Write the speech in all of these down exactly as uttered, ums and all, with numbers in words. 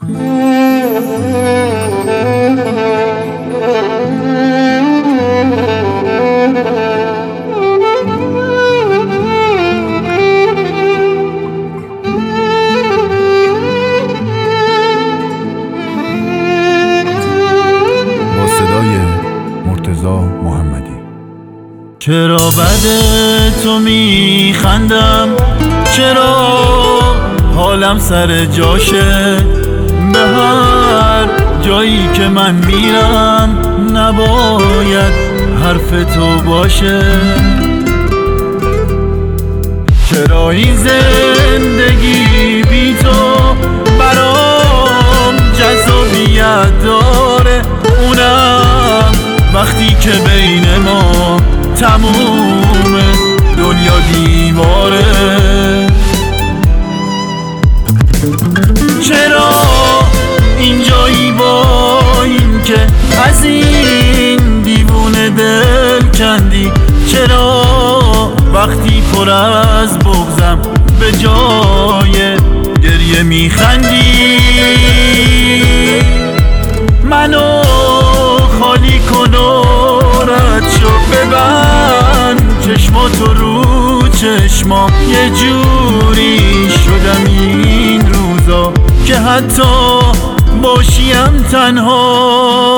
چرا بعد تو میخندم، چرا حالم سر جاشه، به هر جایی که من میرم نباید حرف تو باشه. چرا این زندگی بی تو برام جذابیت داره، اونم وقتی که بین ما تموم دنیا دیواره. چرا اینجایی با این که از این دیوونه دل کندی، چرا وقتی پر از بغضم به جای گریه میخندی؟ منو خالی کن و رد شو، ببند چشماتو رو چشمام، یه جوری شدم این روزا که حتی باشیم تنها.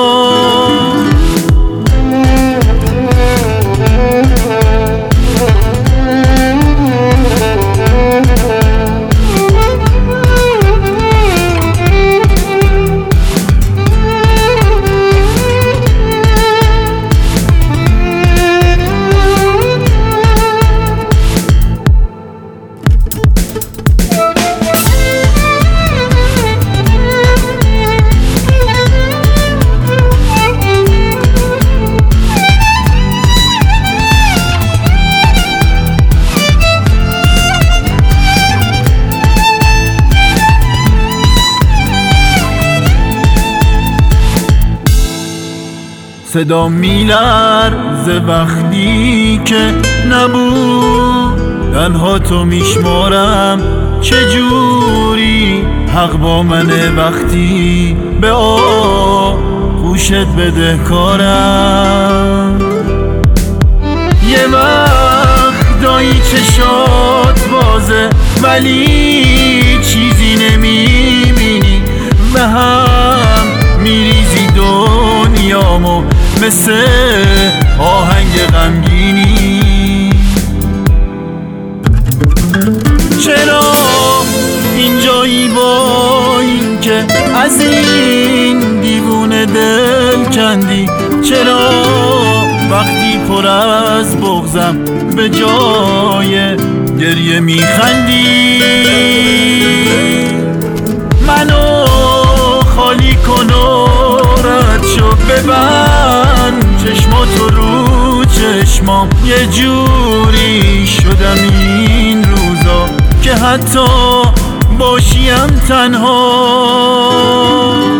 صدا میلرزه وقتی که نبود، تنها تو میشمارم، چجوری حق با منه وقتی به آغوشت بدهکارم. یه وقتایی چشات بازه ولی چیزی نمیبینی، به هم میریزی دنیامو مثل آهنگ غمگینی. چرا اینجایی با این که از این دیوونه دل کندی، چرا وقتی پر از بغضم به جای گریه میخندی؟ منو خالی کن و رد شو، ببند چشماتو رو چشمام، یه جوری شدم این روزا که حتی باشیم تنها.